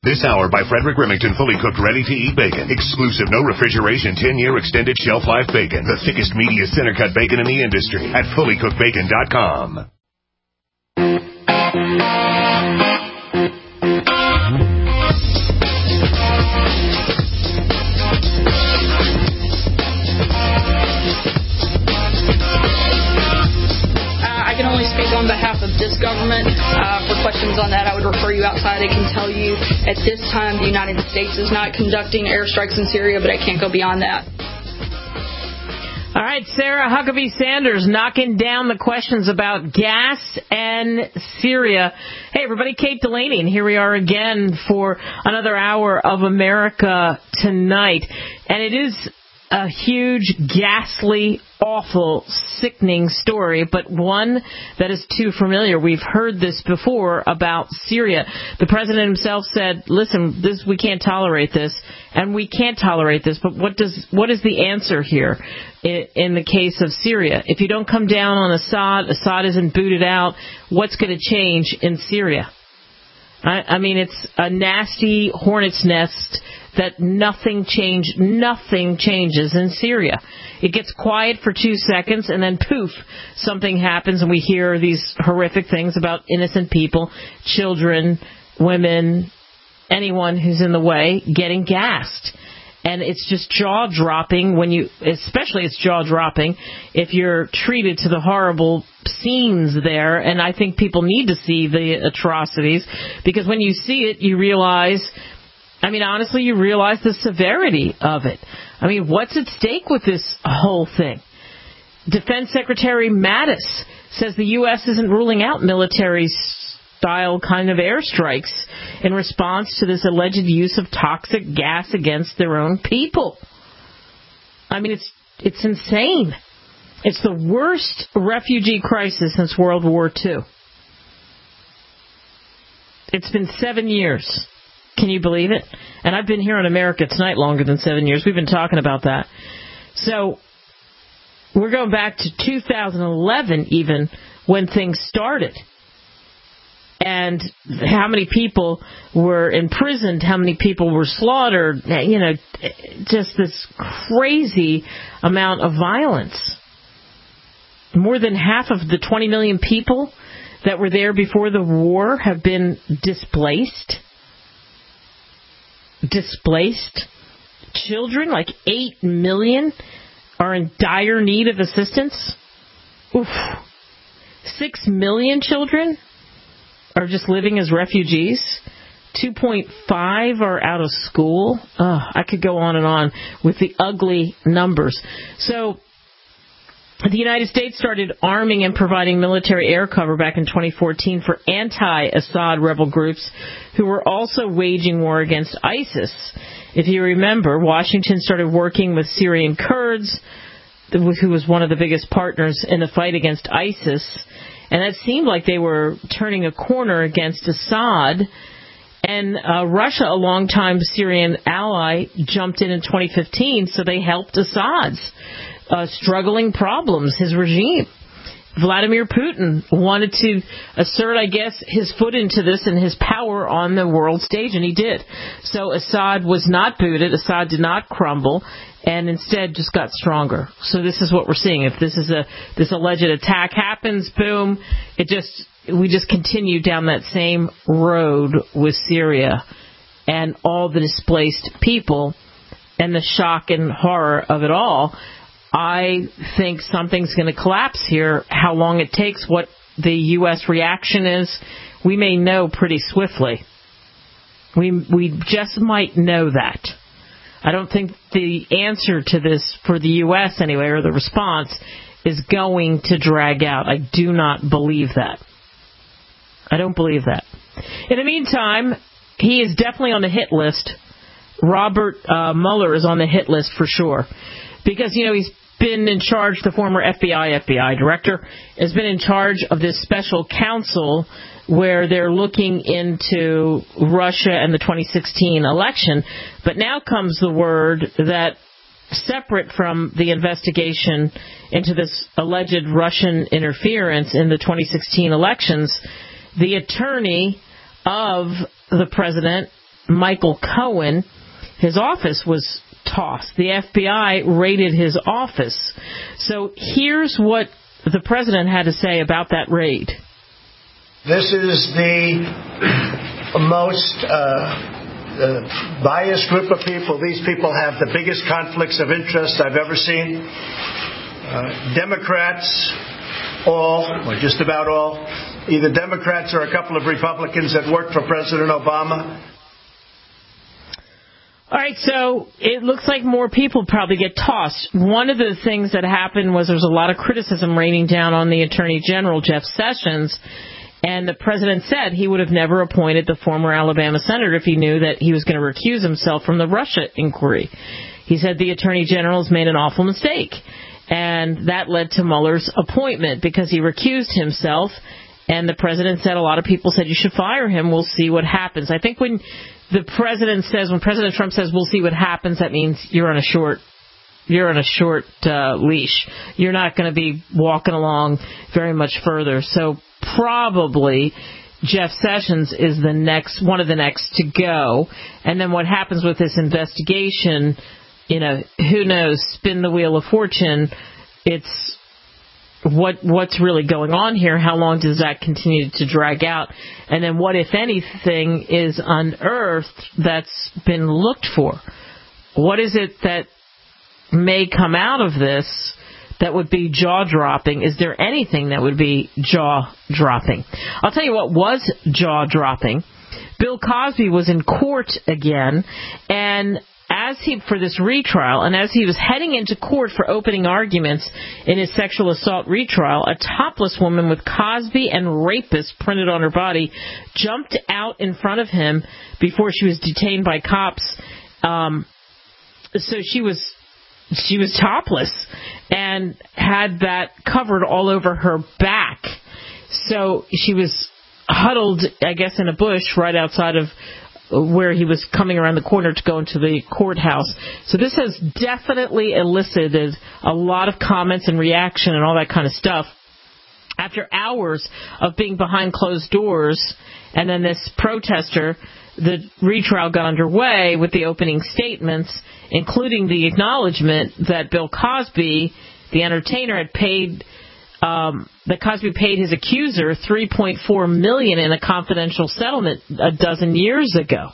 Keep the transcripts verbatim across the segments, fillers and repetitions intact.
This hour by Frederick Remington, fully cooked, ready-to-eat bacon. Exclusive, no refrigeration, ten-year extended shelf life bacon. The thickest, meatiest, center-cut bacon in the industry at fully cooked bacon dot com. On behalf of this government, uh, for questions on that, I would refer you outside. I can tell you at this time the United States is not conducting airstrikes in Syria, but I can't go beyond that. All right, Sarah Huckabee Sanders knocking down the questions about gas and Syria. Hey, everybody, Kate Delaney, and here we are again for another hour of America Tonight. And it is a huge, ghastly, awful, sickening story, but one that is too familiar. We've heard this before about Syria. The president himself said, listen, this we can't tolerate this, and we can't tolerate this, but what does what is the answer here in, in the case of Syria? If you don't come down on Assad, Assad isn't booted out, what's going to change in Syria? I, I mean, it's a nasty hornet's nest that nothing change, nothing changes in Syria. It gets quiet for two seconds, and then poof, something happens, and we hear these horrific things about innocent people, children, women, anyone who's in the way getting gassed. And it's just jaw-dropping when you, especially it's jaw-dropping if you're treated to the horrible scenes there. And I think people need to see the atrocities, because when you see it, you realize, I mean, honestly, you realize the severity of it. I mean, what's at stake with this whole thing? Defense Secretary Mattis says the U S isn't ruling out military-style kind of airstrikes in response to this alleged use of toxic gas against their own people. I mean, it's it's insane. It's the worst refugee crisis since World War Two. It's been seven years. Can you believe it? And I've been here on America Tonight longer than seven years. We've been talking about that. So we're going back to two thousand eleven even, when things started. And how many people were imprisoned, how many people were slaughtered, you know, just this crazy amount of violence. More than half of the twenty million people that were there before the war have been displaced. Displaced. Children, like eight million, are in dire need of assistance. Oof. Six million children are just living as refugees. two point five are out of school. Oh, I could go on and on with the ugly numbers. So the United States started arming and providing military air cover back in twenty fourteen for anti-Assad rebel groups who were also waging war against ISIS. If you remember, Washington started working with Syrian Kurds, who was one of the biggest partners in the fight against ISIS. And it seemed like they were turning a corner against Assad. And uh, Russia, a longtime Syrian ally, jumped in in twenty fifteen, so they helped Assad's uh, struggling problems, his regime. Vladimir Putin wanted to assert, I guess, his foot into this and his power on the world stage, and he did. So Assad was not booted. Assad did not crumble, and instead just got stronger. So this is what we're seeing. If this is a this alleged attack happens, boom, it just we just continue down that same road with Syria and all the displaced people and the shock and horror of it all. I think something's going to collapse here. How long it takes, what the U S reaction is, we may know pretty swiftly. We we just might know that. I don't think the answer to this for the U S anyway, or the response, is going to drag out. I do not believe that. I don't believe that. In the meantime, he is definitely on the hit list. Robert uh, Mueller is on the hit list for sure. Because, you know, he's been in charge, the former F B I F B I director, has been in charge of this special counsel where they're looking into Russia and the twenty sixteen election. But now comes the word that, separate from the investigation into this alleged Russian interference in the twenty sixteen elections, the attorney of the president Michael Cohen, his office was tossed. The F B I raided his office. So here's what the president had to say about that raid. This is the most uh, uh, biased group of people. These people have the biggest conflicts of interest I've ever seen. Uh, Democrats, all, or just about all, either Democrats or a couple of Republicans that worked for President Obama. All right, so it looks like more people probably get tossed. One of the things that happened was there was a lot of criticism raining down on the Attorney General, Jeff Sessions, and the president said he would have never appointed the former Alabama senator if he knew that he was going to recuse himself from the Russia inquiry. He said the Attorney General has made an awful mistake, and that led to Mueller's appointment because he recused himself, and the president said a lot of people said you should fire him. We'll see what happens. I think when the president says, when President Trump says we'll see what happens, that means you're on a short You're on a short uh, leash. You're not going to be walking along very much further. So probably Jeff Sessions is the next, one of the next to go. And then what happens with this investigation, you know, who knows? Spin the wheel of fortune. It's what what's really going on here? How long does that continue to drag out? And then what, if anything, is unearthed that's been looked for? What is it that may come out of this that would be jaw-dropping? Is there anything that would be jaw-dropping? I'll tell you what was jaw-dropping. Bill Cosby was in court again, and as he, for this retrial, and as he was heading into court for opening arguments in his sexual assault retrial, a topless woman with Cosby and rapist printed on her body jumped out in front of him before she was detained by cops. Um, so she was She was topless and had that covered all over her back. So she was huddled, I guess, in a bush right outside of where he was coming around the corner to go into the courthouse. So this has definitely elicited a lot of comments and reaction and all that kind of stuff. After hours of being behind closed doors, and then this protester, the retrial got underway with the opening statements, including the acknowledgement that Bill Cosby, the entertainer, had paid, um, that Cosby paid his accuser three point four million dollars in a confidential settlement a dozen years ago.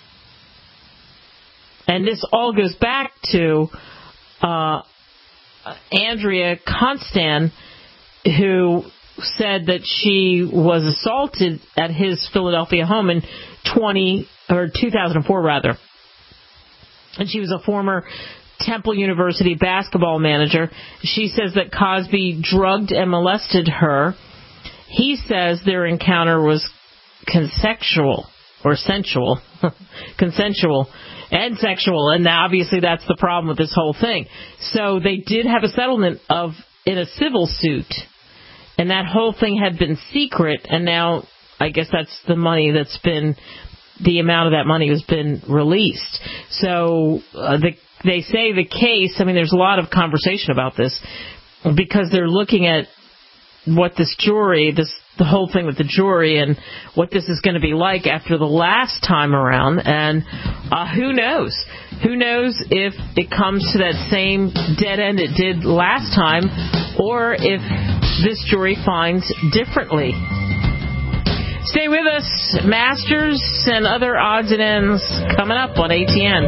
And this all goes back to uh, Andrea Constand, who said that she was assaulted at his Philadelphia home in twenty or two thousand four rather. And she was a former Temple University basketball manager. She says that Cosby drugged and molested her. He says their encounter was consensual or sensual, consensual and sexual, and obviously that's the problem with this whole thing. So they did have a settlement of in a civil suit, and that whole thing had been secret, and now I guess that's the money that's been, the amount of that money has been released. So uh, the, they say the case, I mean, there's a lot of conversation about this because they're looking at what this jury, this the whole thing with the jury and what this is going to be like after the last time around. And uh, who knows? Who knows if it comes to that same dead end it did last time, or if this jury finds differently. Stay with us. Masters and other odds and ends coming up on A T N.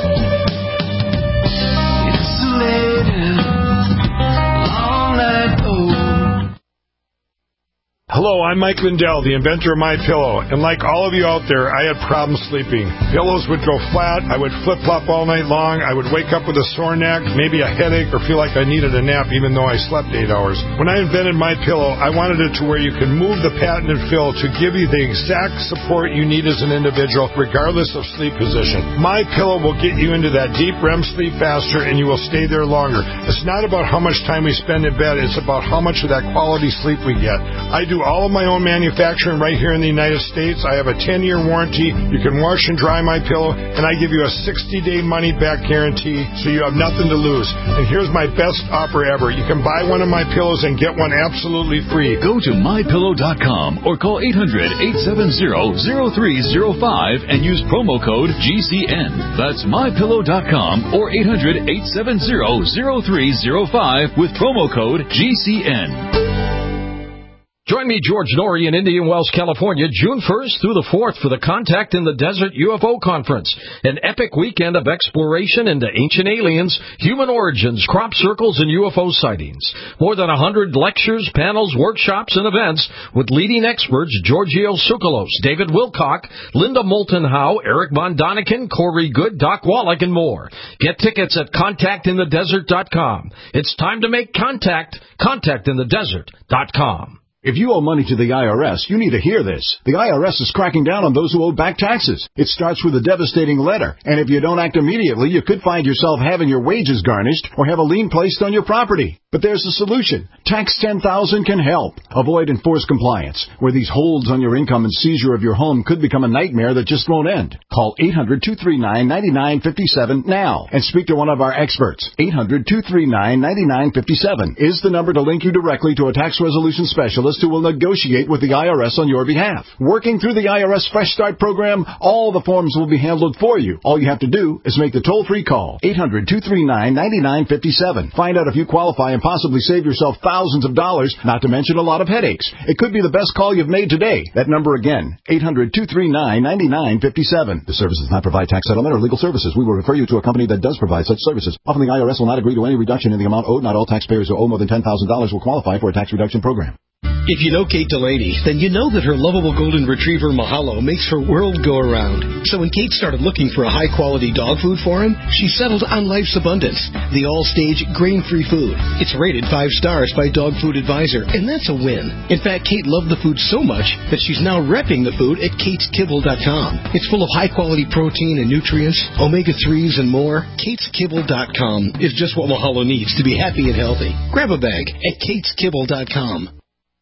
It's late, all night old. Hello, I'm Mike Lindell, the inventor of MyPillow, and like all of you out there, I had problems sleeping. Pillows would go flat, I would flip-flop all night long, I would wake up with a sore neck, maybe a headache, or feel like I needed a nap even though I slept eight hours. When I invented MyPillow, I wanted it to where you can move the patented fill to give you the exact support you need as an individual, regardless of sleep position. MyPillow will get you into that deep R E M sleep faster, and you will stay there longer. It's not about how much time we spend in bed, it's about how much of that quality sleep we get. I do all of my own manufacturing right here in the United States. I have a ten-year warranty. You can wash and dry my pillow, and I give you a sixty-day money-back guarantee, so you have nothing to lose. And here's my best offer ever. You can buy one of my pillows and get one absolutely free. Go to my pillow dot com or call eight hundred, eight seven zero, zero three zero five and use promo code G C N. That's my pillow dot com or eight hundred, eight seven zero, zero three zero five with promo code G C N. Join me, George Norrie, in Indian Wells, California, June first through the fourth for the Contact in the Desert U F O Conference, an epic weekend of exploration into ancient aliens, human origins, crop circles, and U F O sightings. More than one hundred lectures, panels, workshops, and events with leading experts Giorgio Tsoukalos, David Wilcock, Linda Moulton Howe, Eric Von Daniken, Corey Good, Doc Wallach, and more. Get tickets at contact in the desert dot com. It's time to make contact. contact in the desert dot com. If you owe money to the I R S, you need to hear this. The I R S is cracking down on those who owe back taxes. It starts with a devastating letter, and if you don't act immediately, you could find yourself having your wages garnished or have a lien placed on your property. But there's a solution. Tax ten thousand can help. Avoid enforced compliance, where these holds on your income and seizure of your home could become a nightmare that just won't end. Call eight hundred, two three nine, nine nine five seven now and speak to one of our experts. eight hundred, two three nine, nine nine five seven is the number to link you directly to a tax resolution specialist who will negotiate with the I R S on your behalf. Working through the I R S Fresh Start program, all the forms will be handled for you. All you have to do is make the toll-free call. eight hundred, two three nine, nine nine five seven. Find out if you qualify and possibly save yourself thousands of dollars, not to mention a lot of headaches. It could be the best call you've made today. That number again, eight hundred, two three nine, nine nine five seven. The service does not provide tax settlement or legal services. We will refer you to a company that does provide such services. Often the I R S will not agree to any reduction in the amount owed. Not all taxpayers who owe more than ten thousand dollars will qualify for a tax reduction program. If you know Kate Delaney, then you know that her lovable golden retriever Mahalo makes her world go around. So when Kate started looking for a high-quality dog food for him, she settled on Life's Abundance, the all-stage grain-free food. It's rated five stars by Dog Food Advisor, and that's a win. In fact, Kate loved the food so much that she's now repping the food at kates kibble dot com. It's full of high-quality protein and nutrients, omega threes, and more. kates kibble dot com is just what Mahalo needs to be happy and healthy. Grab a bag at kates kibble dot com.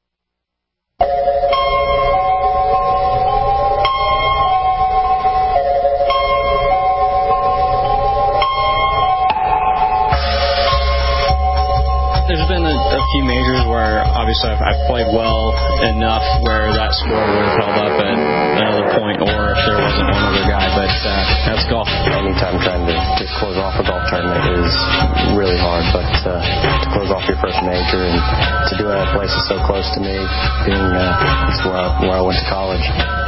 There's been a, a few majors where obviously I've, I've played well enough where that score would have held up at another point, or if there wasn't one other guy, but uh, that's golf. Anytime trying to, to close off a golf tournament is really hard, but uh, to close off your first major and to do it at a place that's so close to me, being uh, it's where I, where I went to college.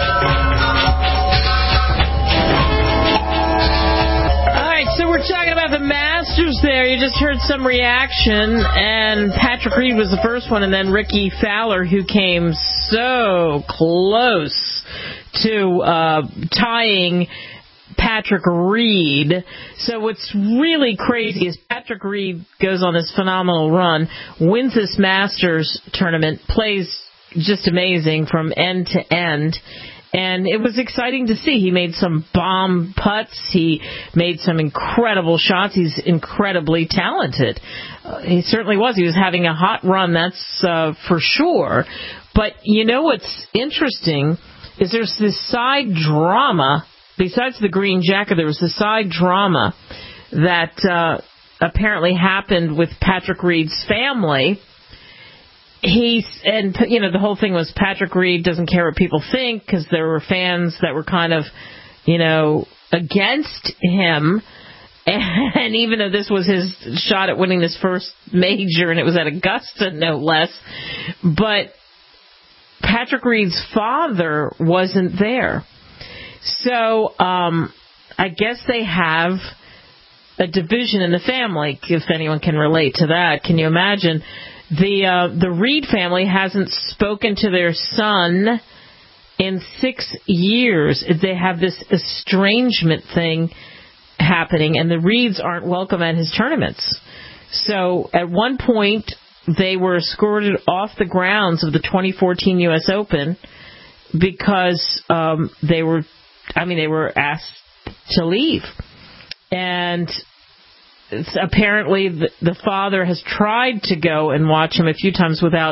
So we're talking about the Masters there. You just heard some reaction, and Patrick Reed was the first one, and then Ricky Fowler, who came so close to uh, tying Patrick Reed. So what's really crazy is Patrick Reed goes on this phenomenal run, wins this Masters tournament, plays just amazing from end to end. And it was exciting to see. He made some bomb putts. He made some incredible shots. He's incredibly talented. Uh, he certainly was. He was having a hot run, that's uh, for sure. But you know what's interesting is there's this side drama. Besides the green jacket, there was this side drama that uh, apparently happened with Patrick Reed's family. He's, and, you know, the whole thing was Patrick Reed doesn't care what people think because there were fans that were kind of, you know, against him. And even though this was his shot at winning this first major, and it was at Augusta, no less, but Patrick Reed's father wasn't there. So um, I guess they have a division in the family, if anyone can relate to that. Can you imagine? The uh, the Reed family hasn't spoken to their son in six years. They have this estrangement thing happening, and the Reeds aren't welcome at his tournaments. So at one point, they were escorted off the grounds of the twenty fourteen U S Open because um, they were, I mean, they were asked to leave. And it's apparently the, the father has tried to go and watch him a few times without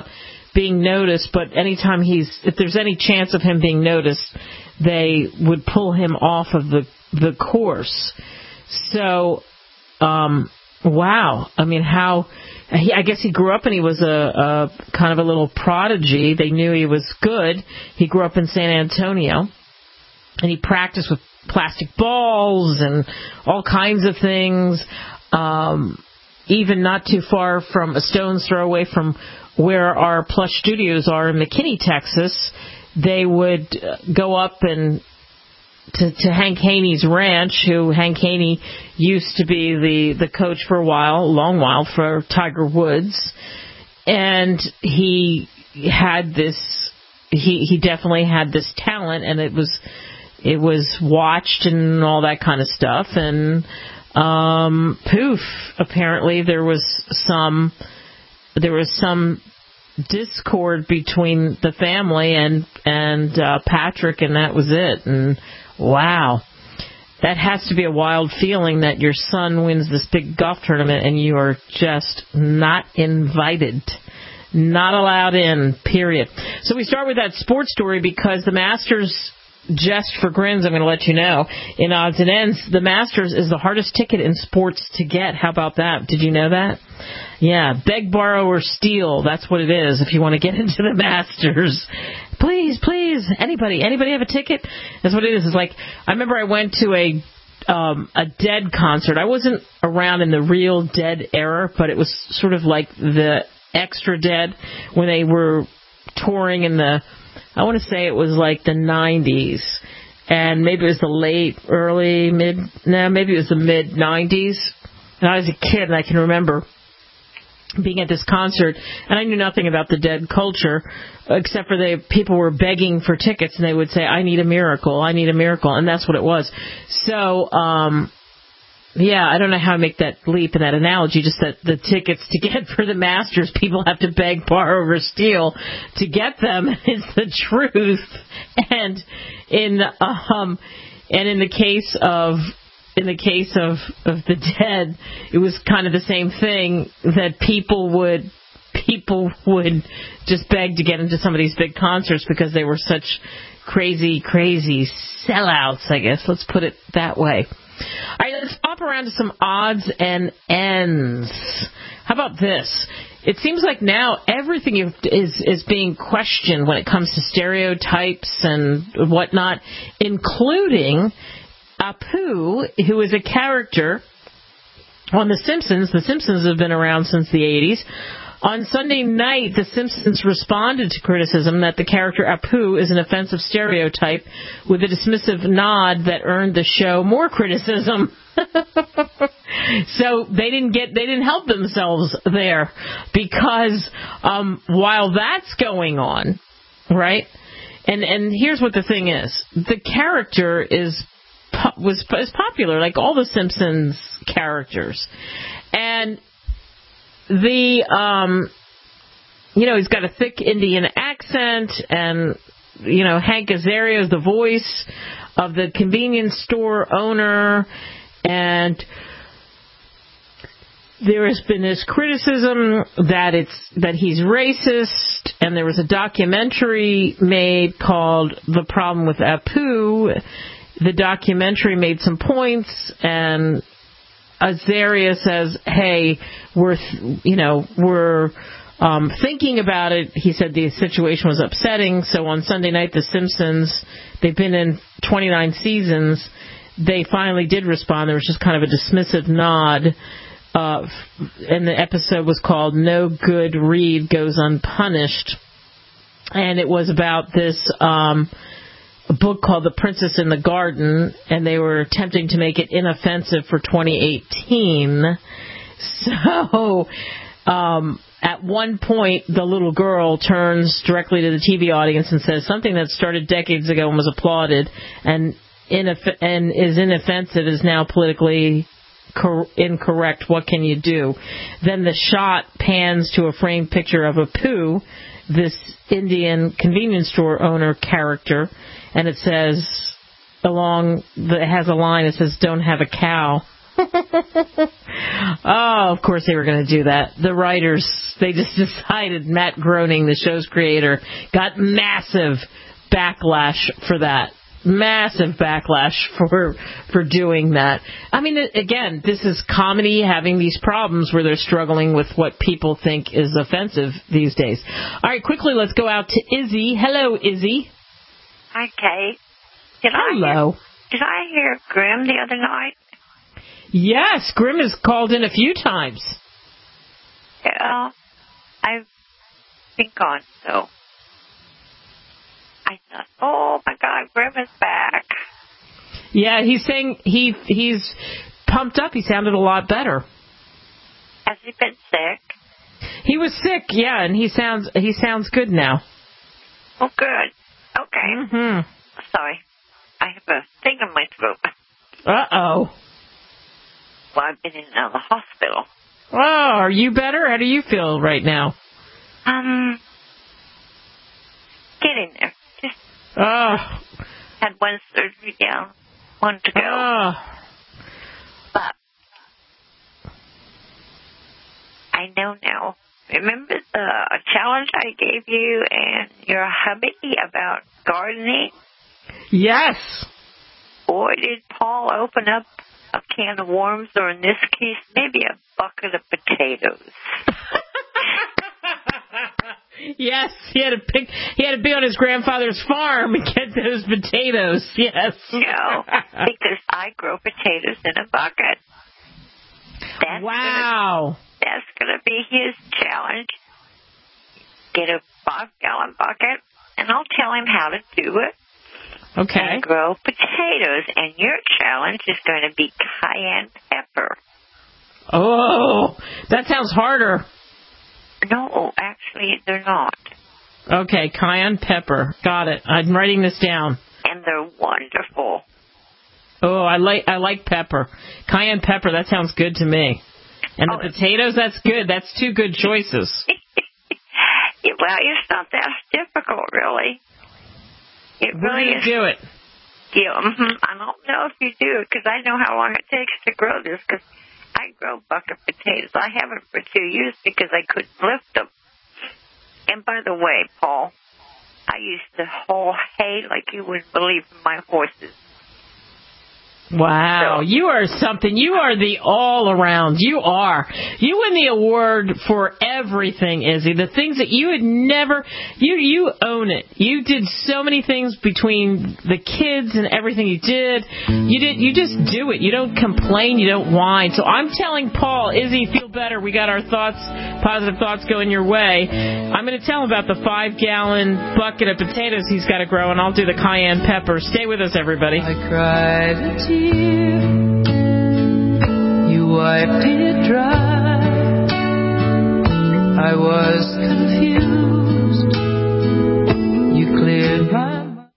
being noticed, but anytime he's, if there's any chance of him being noticed, they would pull him off of the the course. So, um, wow. I mean, how, he, I guess he grew up and he was a, a kind of a little prodigy. They knew he was good. He grew up in San Antonio, and he practiced with plastic balls and all kinds of things, um, even not too far from a stone's throw away from where our Plush Studios are in McKinney, Texas. They would go up and to, to Hank Haney's ranch, who Hank Haney used to be the, the coach for a while, a long while, for Tiger Woods. And he had this, he, he definitely had this talent, and it was, it was watched and all that kind of stuff. And, um, poof, apparently there was some, there was some discord between the family and, and, uh, Patrick, and that was it. And, wow, that has to be a wild feeling that your son wins this big golf tournament and you are just not invited, not allowed in, period. So we start with that sports story because the Masters, just for grins, I'm going to let you know, in odds and ends, the Masters is the hardest ticket in sports to get. How about that? Did you know that? Yeah, beg, borrow, or steal. That's what it is if you want to get into the Masters. Please, please, anybody, anybody have a ticket? That's what it is. It's like, I remember I went to a um, a Dead concert. I wasn't around in the real Dead era, but it was sort of like the extra Dead when they were touring in the, I want to say it was like the nineties, and maybe it was the late, early, mid, no, maybe it was the mid nineties. And I was a kid, and I can remember being at this concert, and I knew nothing about the Dead culture, except for they people were begging for tickets, and they would say, I need a miracle, I need a miracle, and that's what it was. So, um, yeah, I don't know how to make that leap in that analogy, just that the tickets to get for the Masters, people have to beg, borrow, or steal to get them, is the truth. And in, um, and in the case of, in the case of, of the Dead, it was kind of the same thing, that people would, people would just beg to get into some of these big concerts because they were such crazy, crazy sellouts, I guess. Let's put it that way. All right, let's hop around to some odds and ends. How about this? It seems like now everything is is being questioned when it comes to stereotypes and whatnot, including Apu, who is a character on The Simpsons. The Simpsons have been around since the eighties. On Sunday night, The Simpsons responded to criticism that the character Apu is an offensive stereotype with a dismissive nod that earned the show more criticism. So they didn't get, they didn't help themselves there, because um, while that's going on, right? And and here's what the thing is: the character is was is popular, like all the Simpsons characters, and the, um, you know, he's got a thick Indian accent, and, you know, Hank Azaria is the voice of the convenience store owner, and there has been this criticism that it's, that he's racist, and there was a documentary made called The Problem with Apu. The documentary made some points, and Azaria says, hey, we're, you know, we're um, thinking about it. He said the situation was upsetting. So on Sunday night, The Simpsons, they've been in twenty-nine seasons. They finally did respond. There was just kind of a dismissive nod. Uh, and the episode was called No Good Read Goes Unpunished. And it was about this um, a book called The Princess in the Garden, and they were attempting to make it inoffensive for twenty eighteen. So, um, at one point, the little girl turns directly to the T V audience and says, something that started decades ago and was applauded and, inoff- and is inoffensive is now politically cor- incorrect. What can you do? Then the shot pans to a framed picture of Apu, this Indian convenience store owner character, and it says, along, the, it has a line, it says, don't have a cow. Oh, of course they were going to do that. The writers, they just decided Matt Groening, the show's creator, got massive backlash for that. Massive backlash for for doing that. I mean, again, this is comedy having these problems where they're struggling with what people think is offensive these days. All right, quickly, let's go out to Izzy. Hello, Izzy. Hi, Kate. Did Hello. I hear, did I hear Grim the other night? Yes, Grim has called in a few times. Yeah, I've been gone, so I thought, oh my God, Grim is back. Yeah, he's saying he he's pumped up. He sounded a lot better. Has he been sick? He was sick, yeah, and he sounds he sounds good now. Oh, good. Okay. Mm-hmm. Sorry, I have a thing in my throat. Uh oh. Well, I've been in and out of the hospital. Oh, are you better? How do you feel right now? Um, getting there. Just oh. had one surgery down, one to go. Oh. But I know now. Remember the challenge I gave you and your hubby about gardening? Yes. Boy, did Paul open up a can of worms, or in this case, maybe a bucket of potatoes. Yes, he had to pick. He had to be on his grandfather's farm and get those potatoes. Yes. No, because I grow potatoes in a bucket. That's wow. Gonna, that's going to be his challenge. Get a five-gallon bucket, and I'll tell him how to do it. Okay. And grow potatoes, and your challenge is going to be cayenne pepper. Oh, that sounds harder. No, actually, they're not. Okay, cayenne pepper. Got it. I'm writing this down. And they're wonderful. Oh, I like I like pepper. Cayenne pepper, that sounds good to me. And oh, the potatoes, that's good. That's two good choices. Yeah, well, it's not that difficult, really. It We're really going to do it. Yeah, mm-hmm. I don't know if you do it, because I know how long it takes to grow this, because I grow bucket potatoes. I haven't for two years because I couldn't lift them. And by the way, Paul, I used to haul hay like you wouldn't believe from my horses. Wow, you are something. You are the all-around. You are. You win the award for everything, Izzy. The things that you had never... You you own it. You did so many things between the kids and everything you did. You did. You just do it. You don't complain. You don't whine. So I'm telling Paul, Izzy, feel better. We got our thoughts, positive thoughts going your way. I'm going to tell him about the five-gallon bucket of potatoes he's got to grow, and I'll do the cayenne pepper. Stay with us, everybody. I cried a tear. You wiped it dry. I was confused. You cleared my mind.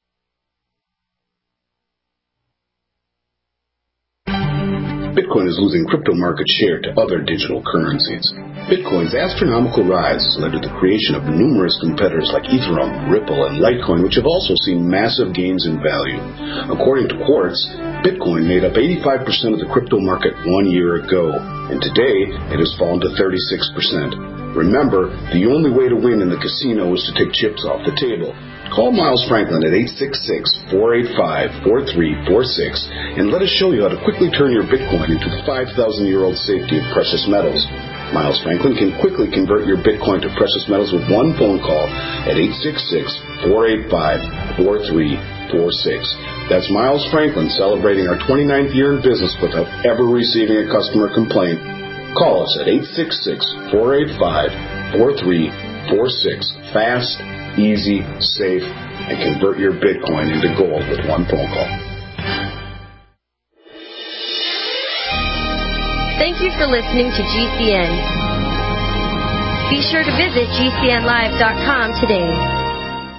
Bitcoin is losing crypto market share to other digital currencies. Bitcoin's astronomical rise has led to the creation of numerous competitors like Ethereum, Ripple, and Litecoin, which have also seen massive gains in value. According to Quartz, Bitcoin made up eighty-five percent of the crypto market one year ago, and today it has fallen to thirty-six percent. Remember, the only way to win in the casino is to take chips off the table. Call Miles Franklin at eight six six, four eight five, four three four six and let us show you how to quickly turn your Bitcoin into the five thousand year old safety of precious metals. Miles Franklin can quickly convert your Bitcoin to precious metals with one phone call at eight six six, four eight five, four three four six. That's Miles Franklin celebrating our twenty-ninth year in business without ever receiving a customer complaint. Call us at eight six six, four eight five, four three four six. Fast, easy, safe, and convert your Bitcoin into gold with one phone call. Thank you for listening to G C N. Be sure to visit G C N live dot com today.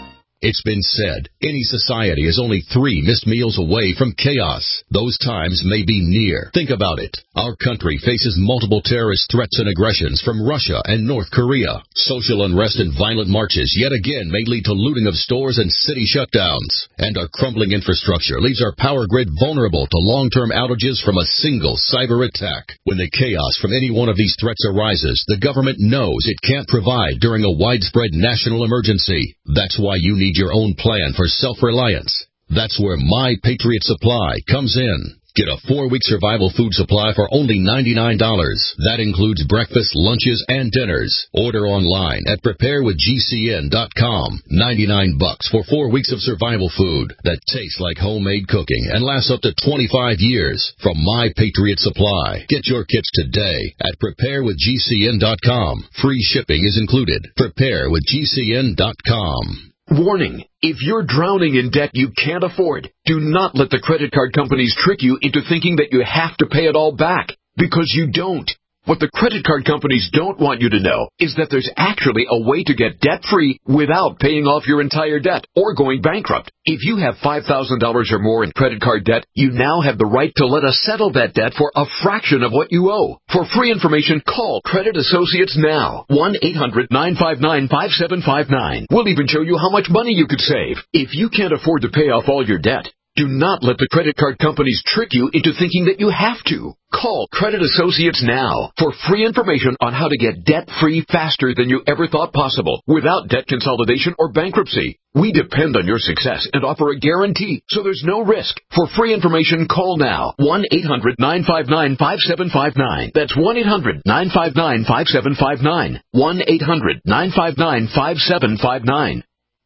It's been said, any society is only three missed meals away from chaos. Those times may be near. Think about it. Our country faces multiple terrorist threats and aggressions from Russia and North Korea. Social unrest and violent marches yet again may lead to looting of stores and city shutdowns. And our crumbling infrastructure leaves our power grid vulnerable to long-term outages from a single cyber attack. When the chaos from any one of these threats arises, the government knows it can't provide during a widespread national emergency. That's why you need your own plan for self-reliance. That's where My Patriot Supply comes in. Get a four-week survival food supply for only ninety-nine dollars. That includes breakfast, lunches, and dinners. Order online at prepare with G C N dot com. ninety-nine bucks for four weeks of survival food that tastes like homemade cooking and lasts up to twenty-five years from My Patriot Supply. Get your kits today at prepare with G C N dot com. Free shipping is included. prepare with G C N dot com. Warning, if you're drowning in debt you can't afford, do not let the credit card companies trick you into thinking that you have to pay it all back, because you don't. What the credit card companies don't want you to know is that there's actually a way to get debt-free without paying off your entire debt or going bankrupt. If you have five thousand dollars or more in credit card debt, you now have the right to let us settle that debt for a fraction of what you owe. For free information, call Credit Associates now. one eight hundred nine five nine five seven five nine. We'll even show you how much money you could save. If you can't afford to pay off all your debt, do not let the credit card companies trick you into thinking that you have to. Call Credit Associates now for free information on how to get debt-free faster than you ever thought possible without debt consolidation or bankruptcy. We depend on your success and offer a guarantee, so there's no risk. For free information, call now. one eight hundred nine five nine five seven five nine. That's one eight hundred nine five nine five seven five nine. one eight hundred nine five nine five seven five nine.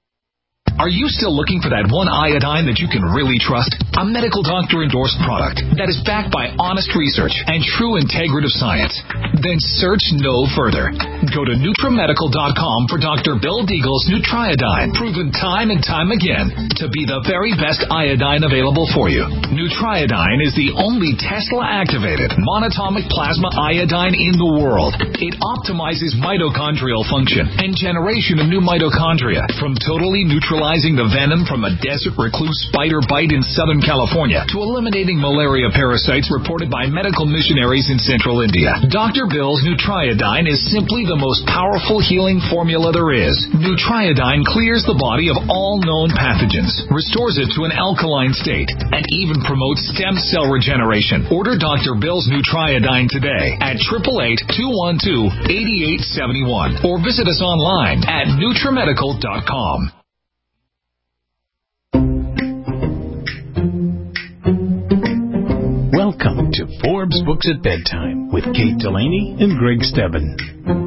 Are you still looking for that one iodine that you can really trust? A medical doctor endorsed product that is backed by honest research and true integrative science? Then search no further. Go to NutriMedical dot com for Doctor Bill Deagle's Nutriodine, proven time and time again to be the very best iodine available for you. Nutriodine is the only Tesla-activated monatomic plasma iodine in the world. It optimizes mitochondrial function and generation of new mitochondria from totally neutralizing the venom from a desert recluse spider bite in Southern California to eliminating malaria parasites reported by medical missionaries in central India. Doctor Bill's Nutriodine is simply the most powerful healing formula there is. Nutriodine clears the body of all known pathogens, restores it to an alkaline state, and even promotes stem cell regeneration. Order Doctor Bill's Nutriodine today at eight eight eight, two one two, eight eight seven one or visit us online at NutriMedical dot com. Welcome to Forbes Books at Bedtime with Kate Delaney and Greg Stebbin.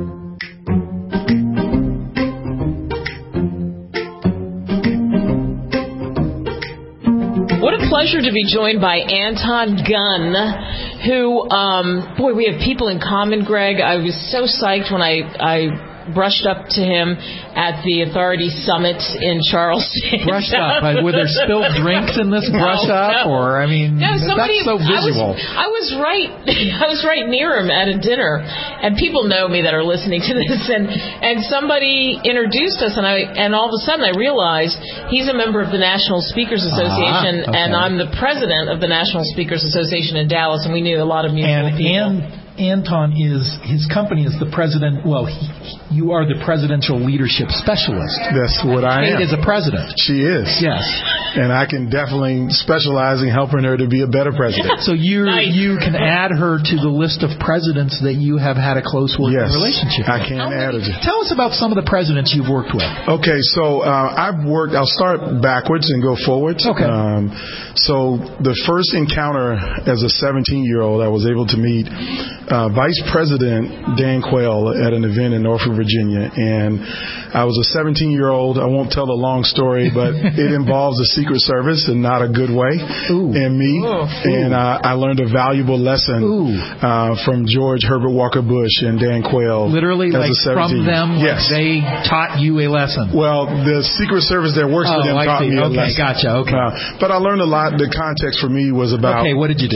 What a pleasure to be joined by Anton Gunn, who, um, boy, we have people in common, Greg. I was so psyched when I... I brushed up to him at the Authority Summit in Charleston. Brushed up? Were there spilled drinks in this brush no, up? No. Or, I mean, no, somebody, that's so visual. I was, I was right I was right near him at a dinner, and people know me that are listening to this, and, and somebody introduced us, and I and all of a sudden I realized he's a member of the National Speakers Association, uh-huh. okay. and I'm the president of the National Speakers Association in Dallas, and we knew a lot of mutual and, people. And Anton is, his company is the president, well, he, you are the presidential leadership specialist. That's what I Kate am. is a president. She is. Yes. And I can definitely specialize in helping her to be a better president. So you nice. you can add her to the list of presidents that you have had a close working yes, relationship with. I can add her. Tell us about some of the presidents you've worked with. Okay, so uh, I've worked, I'll start backwards and go forwards. Okay. Um, so the first encounter as a seventeen-year-old, I was able to meet Uh, Vice President Dan Quayle at an event in Norfolk, Virginia, and I was a seventeen-year-old. I won't tell the long story, but it involves the Secret Service in not a good way, Ooh. and me, oh, and uh, I learned a valuable lesson uh, from George Herbert Walker Bush and Dan Quayle. Literally, as like a seventeen. from them, yes. like they taught you a lesson. Well, the Secret Service that works oh, for them I taught see. me a okay, lesson. Gotcha. Okay, uh, but I learned a lot. The context for me was about. Okay, what did you do?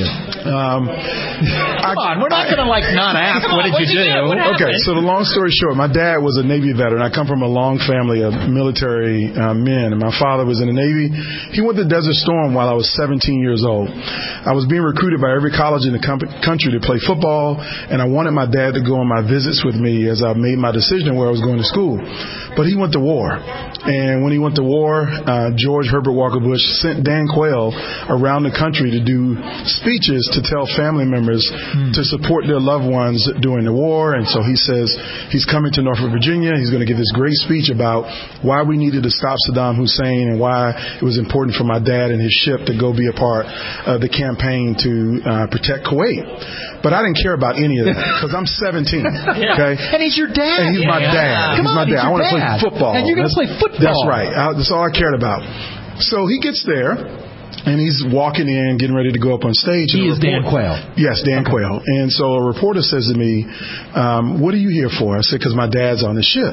Um, Come on, we're not going to like not ask. What did you do? Okay, so the long story short, my dad was a Navy veteran. I come from a long family of military uh, men, and my father was in the Navy. He went to Desert Storm while I was seventeen years old. I was being recruited by every college in the com- country to play football, and I wanted my dad to go on my visits with me as I made my decision where I was going to school. But he went to war, and when he went to war, uh, George Herbert Walker Bush sent Dan Quayle around the country to do speeches to tell family members hmm. to support their loved ones during the war. And so he says he's coming to Norfolk, Virginia. He's going to give this great speech about why we needed to stop Saddam Hussein and why it was important for my dad and his ship to go be a part of the campaign to uh, protect Kuwait. But I didn't care about any of that because I'm seventeen. Yeah. Okay, and he's your dad. And he's yeah. my dad. Come he's on, my dad. he's I want to play football. And you're going to play football. That's right. I, that's all I cared about. So he gets there, and he's walking in, getting ready to go up on stage. He is Dan Quayle. Yes, Dan okay. Quayle. And so a reporter says to me, um, what are you here for? I said, because my dad's on the ship.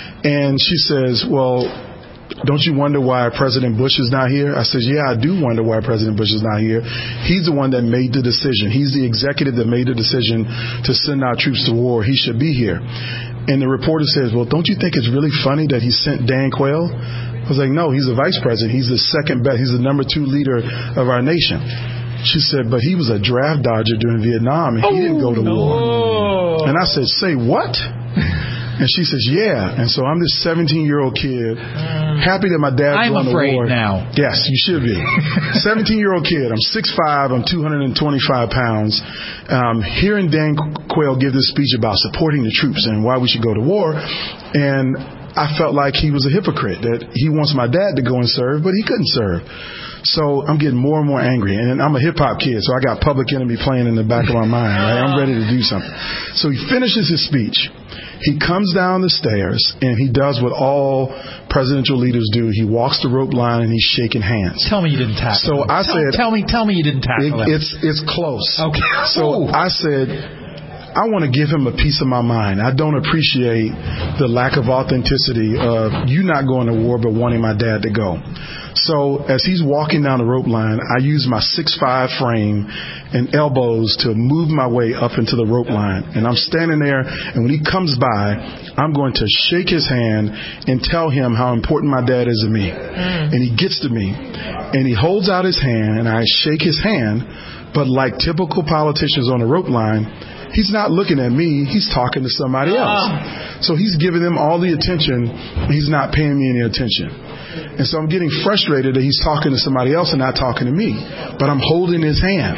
And she says, well, don't you wonder why President Bush is not here? I said, yeah, I do wonder why President Bush is not here. He's the one that made the decision. He's the executive that made the decision to send our troops to war. He should be here. And the reporter says, well, don't you think it's really funny that he sent Dan Quayle? I was like, no, he's the vice president. He's the second best. He's the number two leader of our nation. She said, but he was a draft dodger during Vietnam, and he oh, didn't go to no. war. And I said, say what? And she says, yeah. And so I'm this seventeen-year-old kid, happy that my dad's I'm going to war. I'm afraid now. Yes, you should be. seventeen-year-old kid. I'm six five. I'm two hundred twenty-five pounds. Um, hearing Dan Quayle give this speech about supporting the troops and why we should go to war. And I felt like he was a hypocrite, that he wants my dad to go and serve, but he couldn't serve. So I'm getting more and more angry. And I'm a hip-hop kid, so I got Public Enemy playing in the back of my mind. Right? I'm ready to do something. So he finishes his speech. He comes down the stairs, and he does what all presidential leaders do. He walks the rope line, and he's shaking hands. Tell me you didn't tackle so him. I tell, said, tell me, tell me you didn't tackle it, him. It's, it's close. Okay. So Ooh. I said, I want to give him a piece of my mind. I don't appreciate the lack of authenticity of you not going to war but wanting my dad to go. So as he's walking down the rope line, I use my six five frame and elbows to move my way up into the rope line. And I'm standing there, and when he comes by, I'm going to shake his hand and tell him how important my dad is to me. Mm. And he gets to me, and he holds out his hand, and I shake his hand, but like typical politicians on the rope line, he's not looking at me. He's talking to somebody else. So he's giving them all the attention. He's not paying me any attention. And so I'm getting frustrated that he's talking to somebody else and not talking to me. But I'm holding his hand.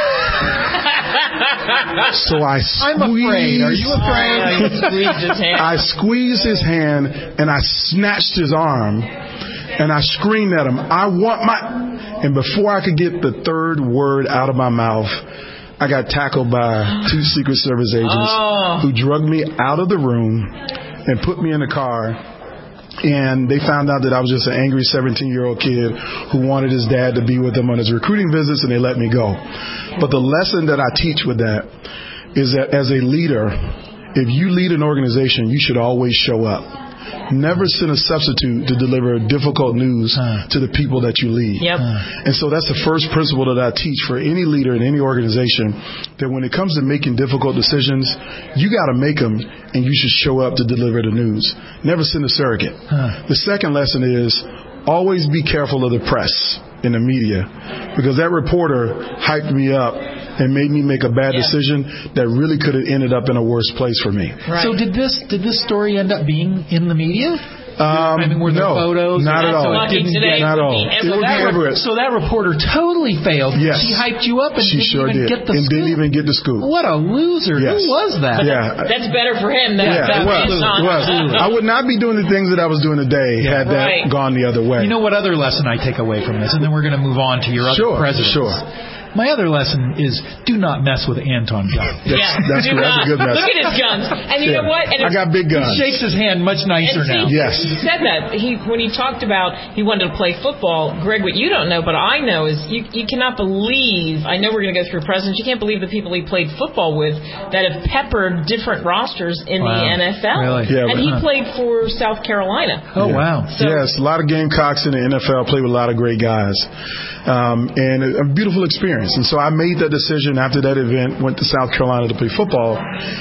So I squeeze. I'm afraid. Are you afraid? I squeezed his hand. I squeezed his hand and I snatched his arm. And I screamed at him, I want my... And before I could get the third word out of my mouth, I got tackled by two Secret Service agents oh. who drugged me out of the room and put me in the car. And they found out that I was just an angry seventeen-year-old kid who wanted his dad to be with him on his recruiting visits, and they let me go. But the lesson that I teach with that is that as a leader, if you lead an organization, you should always show up. Never send a substitute to deliver difficult news huh. to the people that you lead. Yep. And so that's the first principle that I teach for any leader in any organization, that when it comes to making difficult decisions, you got to make them, and you should show up to deliver the news. Never send a surrogate. Huh. The second lesson is always be careful of the press and the media, because that reporter hyped me up and made me make a bad yeah. decision that really could have ended up in a worse place for me. Right. So did this did this story end up being in the media? Um, I mean, were there no, photos? not at all. So it didn't get, not at all. It so, that re- so that reporter totally failed. Yes. She hyped you up and she didn't sure even did. get the and scoop. didn't even get the scoop. What a loser. Yes. Who was that? Yeah. That's better for him than yeah, that it was. It was. I would not be doing the things that I was doing today yeah. had that right. gone the other way. You know what other lesson I take away from this? And then we're going to move on to your other sure, presidents. Sure. My other lesson is do not mess with Anton Gunn. That's, yeah, that's, do that's not. a good message. Look at his guns. And you yeah. know what? And I got big guns. He shakes his hand much nicer see, now. Yes. He said that. He When he talked about he wanted to play football, Greg, what you don't know, but I know, is you, you cannot believe, I know we're going to go through presidents, you can't believe the people he played football with that have peppered different rosters in wow. the N F L. Really? and Yeah, but, he huh. played for South Carolina. Oh, yeah. wow. So, yes, a lot of Gamecocks in the N F L, played with a lot of great guys. Um, and a, a beautiful experience. experience. And so I made that decision after that event, went to South Carolina to play football.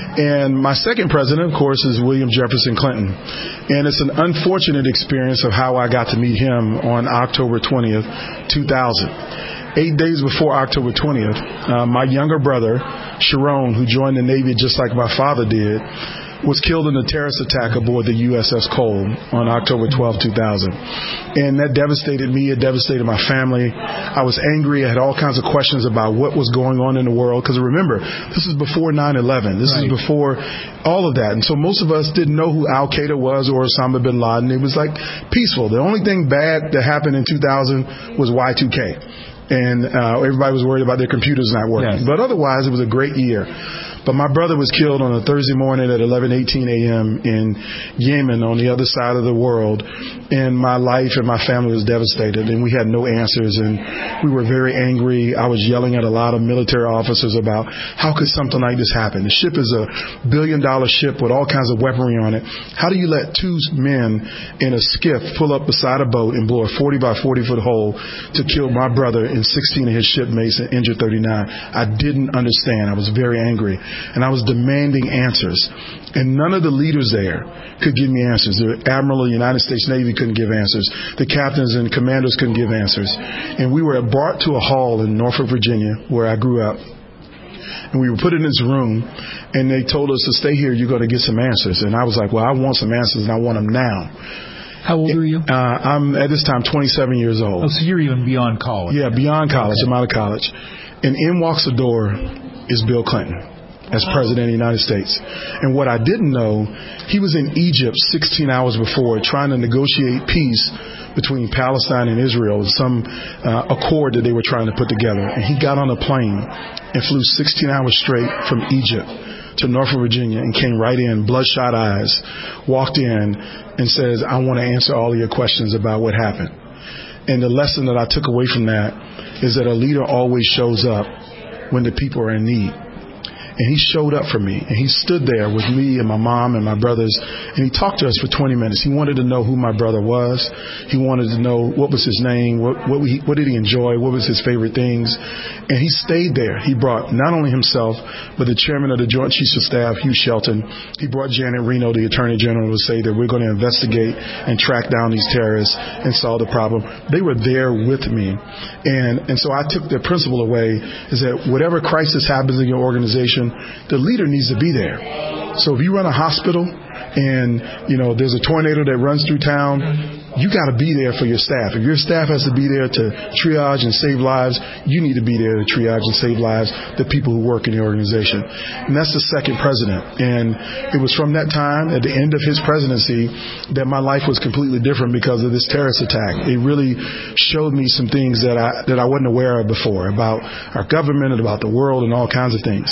And my second president, of course, is William Jefferson Clinton. And it's an unfortunate experience of how I got to meet him on October twentieth, two thousand. Eight days before October twentieth, uh, my younger brother, Sharon, who joined the Navy just like my father did, was killed in a terrorist attack aboard the U S S Cole on October twelfth, two thousand. And that devastated me. It devastated my family. I was angry. I had all kinds of questions about what was going on in the world. Because remember, this is before nine eleven. This right. is before all of that. And so most of us didn't know who Al-Qaeda was or Osama bin Laden. It was like peaceful. The only thing bad that happened in two thousand was Y two K. And uh, everybody was worried about their computers not working. Yes. But otherwise, it was a great year. But my brother was killed on a Thursday morning at eleven eighteen a.m. in Yemen on the other side of the world. And my life and my family was devastated. And we had no answers. And we were very angry. I was yelling at a lot of military officers about how could something like this happen? The ship is a billion-dollar ship with all kinds of weaponry on it. How do you let two men in a skiff pull up beside a boat and blow a forty by forty foot hole to kill my brother and sixteen of his shipmates and injure thirty-nine? I didn't understand. I was very angry. And I was demanding answers. And none of the leaders there could give me answers. The Admiral of the United States Navy couldn't give answers. The captains and commanders couldn't give answers. And we were brought to a hall in Norfolk, Virginia, where I grew up. And we were put in this room, and they told us to stay here. You're going to get some answers. And I was like, well, I want some answers, and I want them now. How old are you? Uh, I'm, at this time, twenty-seven years old. Oh, so you're even beyond college. Yeah, beyond college. Okay. I'm out of college. And in walks the door is Bill Clinton as president of the United States. And what I didn't know, he was in Egypt sixteen hours before trying to negotiate peace between Palestine and Israel, some uh, accord that they were trying to put together. And he got on a plane and flew sixteen hours straight from Egypt to Norfolk, Virginia, and came right in, bloodshot eyes, walked in and says, I want to answer all of your questions about what happened. And the lesson that I took away from that is that a leader always shows up when the people are in need. And he showed up for me, and he stood there with me and my mom and my brothers, and he talked to us for twenty minutes. He wanted to know who my brother was. He wanted to know what was his name, what what, he, what did he enjoy, what was his favorite things. And he stayed there. He brought not only himself, but the chairman of the Joint Chiefs of Staff, Hugh Shelton. He brought Janet Reno, the Attorney General, to say that we're going to investigate and track down these terrorists and solve the problem. They were there with me. And, and so I took the principle away is that whatever crisis happens in your organization, the leader needs to be there. So if you run a hospital and, you know, there's a tornado that runs through town, you got to be there for your staff. If your staff has to be there to triage and save lives, you need to be there to triage and save lives, the people who work in the organization. And that's the second president. And it was from that time, at the end of his presidency, that my life was completely different because of this terrorist attack. It really showed me some things that I, that I wasn't aware of before about our government and about the world and all kinds of things.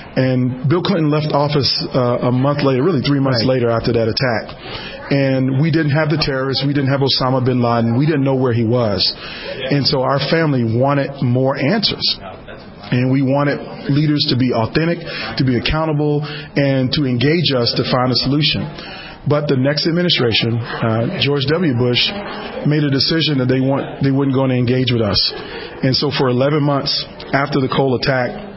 And Bill Clinton left office uh, a month later, really three months right. later after that attack. And we didn't have the terrorists. We didn't have Osama bin Laden. We didn't know where he was. And so our family wanted more answers. And we wanted leaders to be authentic, to be accountable, and to engage us to find a solution. But the next administration, uh, George W. Bush, made a decision that they want they weren't going to engage with us. And so for eleven months after the Cole attack,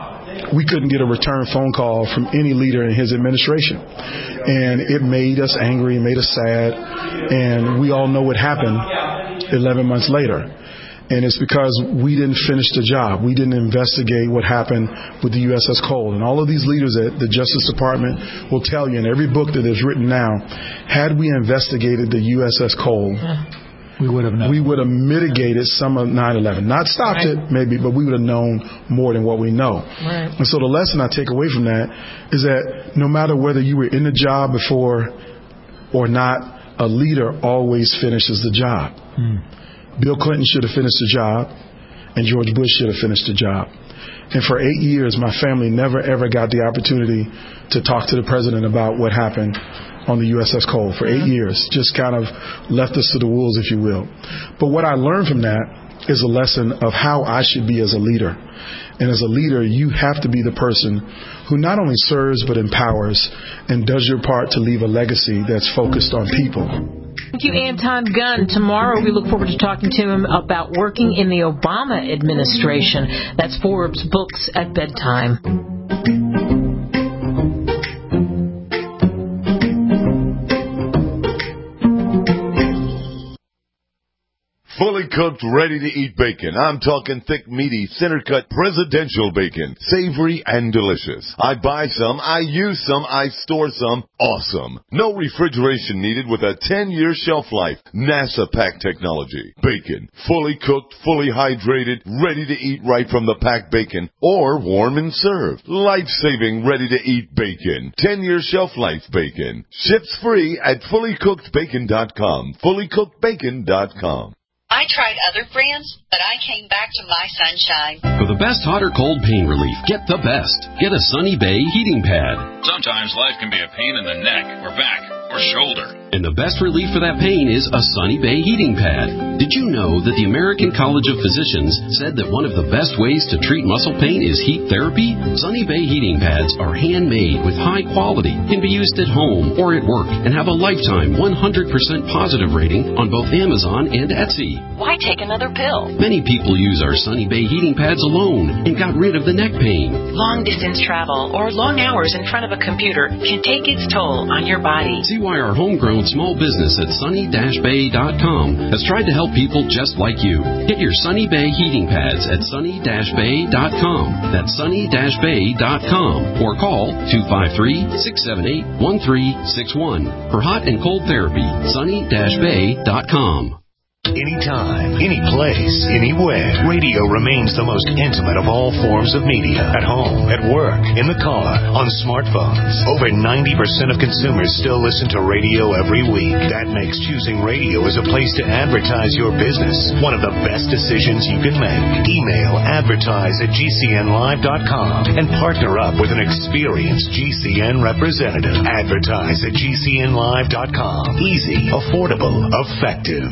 we couldn't get a return phone call from any leader in his administration. And it made us angry, made us sad. And we all know what happened eleven months later. And it's because we didn't finish the job. We didn't investigate what happened with the U S S Cole. And all of these leaders at the Justice Department will tell you in every book that is written now, had we investigated the U S S Cole, We would have known. We would have mitigated some of nine eleven. Not stopped right. it, maybe, but we would have known more than what we know. Right. And so the lesson I take away from that is that no matter whether you were in the job before or not, a leader always finishes the job. Hmm. Bill Clinton should have finished the job, and George Bush should have finished the job. And for eight years, my family never, ever got the opportunity to talk to the president about what happened on the U S S Cole for eight years. Just kind of left us to the wolves, if you will. But what I learned from that is a lesson of how I should be as a leader. And as a leader, you have to be the person who not only serves but empowers and does your part to leave a legacy that's focused on people. Thank you, Anton Gunn. Tomorrow we look forward to talking to him about working in the Obama administration. That's Forbes Books at Bedtime. Fully cooked, ready-to-eat bacon. I'm talking thick, meaty, center-cut presidential bacon. Savory and delicious. I buy some, I use some, I store some. Awesome. No refrigeration needed with a ten-year shelf life. NASA pack technology. Bacon. Fully cooked, fully hydrated, ready to eat right from the packed bacon. Or warm and served. Life-saving, ready-to-eat bacon. ten-year shelf life bacon. Ships free at fully cooked bacon dot com. fully cooked bacon dot com. I tried other brands, but I came back to My Sunshine. For the best hot or cold pain relief, get the best. Get a Sunny Bay heating pad. Sometimes life can be a pain in the neck or back or shoulder. And the best relief for that pain is a Sunny Bay heating pad. Did you know that the American College of Physicians said that one of the best ways to treat muscle pain is heat therapy? Sunny Bay heating pads are handmade with high quality, can be used at home or at work, and have a lifetime one hundred percent positive rating on both Amazon and Etsy. Why take another pill? Many people use our Sunny Bay heating pads alone and got rid of the neck pain. Long distance travel or long hours in front of a computer can take its toll on your body. See why our homegrown small business at sunny dash bay dot com has tried to help people just like you. Get your Sunny Bay heating pads at sunny dash bay dot com. That's sunny dash bay dot com. Or call two five three, six seven eight, one three six one. For hot and cold therapy, sunny dash bay dot com. Anytime, any place, anywhere. Radio remains the most intimate of all forms of media. At home, at work, in the car, on smartphones. Over ninety percent of consumers still listen to radio every week. That makes choosing radio as a place to advertise your business one of the best decisions you can make. Email advertise at g c n live dot com and partner up with an experienced G C N representative. Advertise at g c n live dot com. Easy, affordable, effective.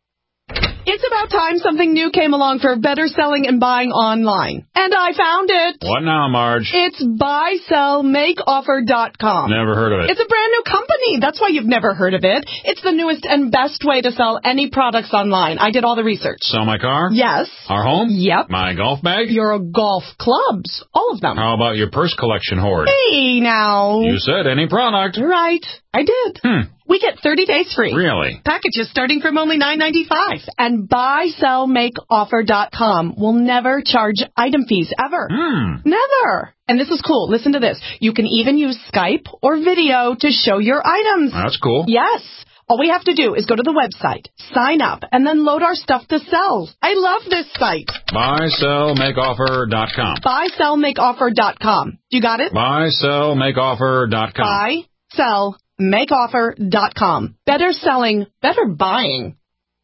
It's about time something new came along for better selling and buying online. And I found it. What now, Marge? It's buy sell make offer dot com. Never heard of it. It's a brand new company. That's why you've never heard of it. It's the newest and best way to sell any products online. I did all the research. Sell my car? Yes. Our home? Yep. My golf bag? Your golf clubs. All of them. How about your purse collection hoard? Hey, now. You said any product. Right. I did. Hmm. We get thirty days free. Really? Packages starting from only nine ninety-five. And buy sell make offer dot com will never charge item fees ever. Hmm. Never. And this is cool. Listen to this. You can even use Skype or video to show your items. That's cool. Yes. All we have to do is go to the website, sign up, and then load our stuff to sell. I love this site. buy sell make offer dot com. buy sell make offer dot com. You got it? buy sell make offer dot com. buy sell make offer dot com. Better selling, better buying.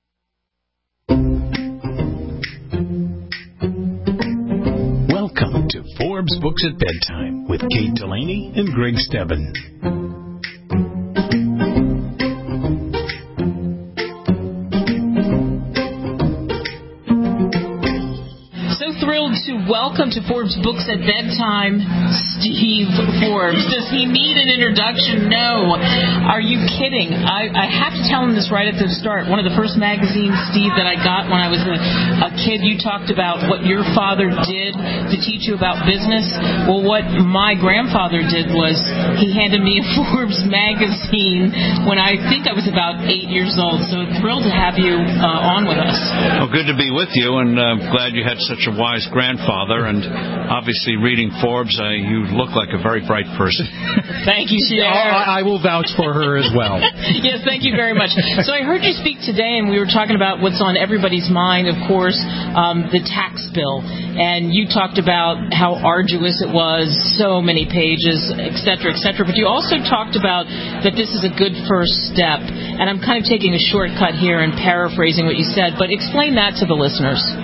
Welcome to Forbes Books at Bedtime with Kate Delaney and Greg Stebbin. Thrilled to welcome to Forbes Books at Bedtime, Steve Forbes. Does he need an introduction? No. Are you kidding? I, I have to tell him this right at the start. One of the first magazines, Steve, that I got when I was a, a kid, you talked about what your father did to teach you about business. Well, what my grandfather did was he handed me a Forbes magazine when I think I was about eight years old. So thrilled to have you uh, on with us. Well, good to be with you, and uh, glad you had such a wise grandfather, and obviously reading Forbes, uh, you look like a very bright person. Thank you, Cher. I, I will vouch for her as well. Yes, thank you very much. So I heard you speak today, and we were talking about what's on everybody's mind, of course, um, the tax bill. And you talked about how arduous it was, so many pages, et cetera, et cetera. But you also talked about that this is a good first step. And I'm kind of taking a shortcut here and paraphrasing what you said, but explain that to the listeners.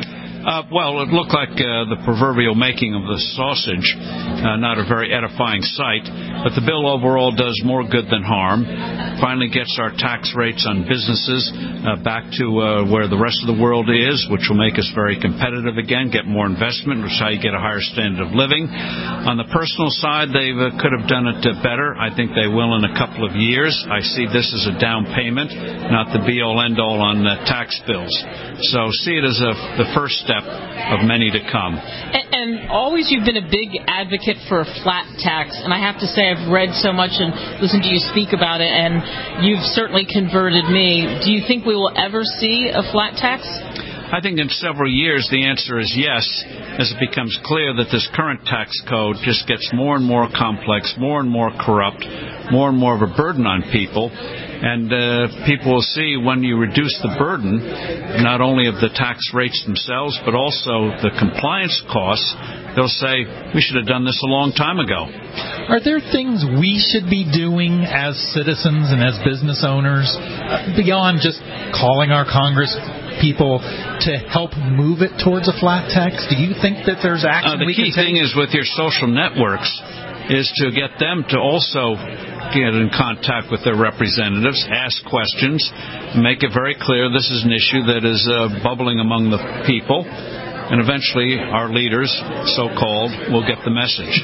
Uh, well, it looked like uh, the proverbial making of the sausage, uh, not a very edifying sight, but the bill overall does more good than harm. Finally gets our tax rates on businesses uh, back to uh, where the rest of the world is, which will make us very competitive again, get more investment, which is how you get a higher standard of living. On the personal side, they uh, could have done it uh, better. I think they will in a couple of years. I see this as a down payment, not the be-all, end-all on uh, tax bills. So see it as a, the first step of many to come. And, and always you've been a big advocate for a flat tax, and I have to say I've read so much and listened to you speak about it, and you've certainly converted me. Do you think we will ever see a flat tax? I think in several years the answer is yes, as it becomes clear that this current tax code just gets more and more complex, more and more corrupt, more and more of a burden on people. And uh, people will see when you reduce the burden, not only of the tax rates themselves, but also the compliance costs, they'll say, we should have done this a long time ago. Are there things we should be doing as citizens and as business owners, beyond just calling our Congress people, to help move it towards a flat tax? Do you think that there's action uh, the we key can take? thing is with your social networks is to get them to also get in contact with their representatives, ask questions, make it very clear this is an issue that is uh, bubbling among the people, and eventually our leaders, so-called, will get the message.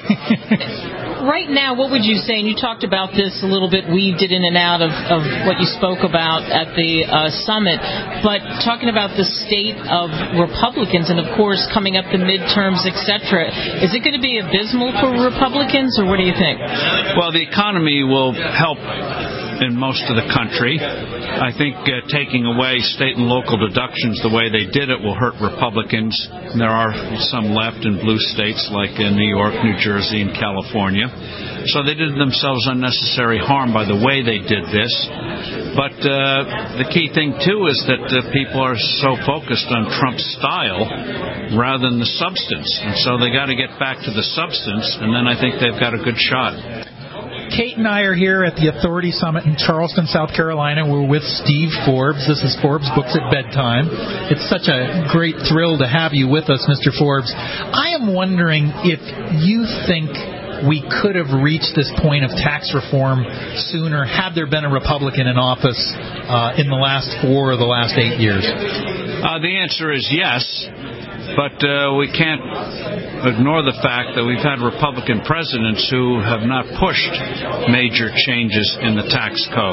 Right now, what would you say, and you talked about this a little bit, weaved it in and out of, of what you spoke about at the uh, summit, but talking about the state of Republicans and, of course, coming up the midterms, et cetera, is it going to be abysmal for Republicans, or what do you think? Well, the economy will help in most of the country. I think uh, taking away state and local deductions the way they did it will hurt Republicans. And there are some left in blue states like in New York, New Jersey, and California. So they did themselves unnecessary harm by the way they did this. But uh, the key thing, too, is that uh, people are so focused on Trump's style rather than the substance. And so they got to get back to the substance, and then I think they've got a good shot. Kate and I are here at the Authority Summit in Charleston, South Carolina. We're with Steve Forbes. This is Forbes Books at Bedtime. It's such a great thrill to have you with us, Mister Forbes. I am wondering if you think we could have reached this point of tax reform sooner had there been a Republican in office uh, in the last four or the last eight years. Uh, the answer is yes. But uh, we can't ignore the fact that we've had Republican presidents who have not pushed major changes in the tax code.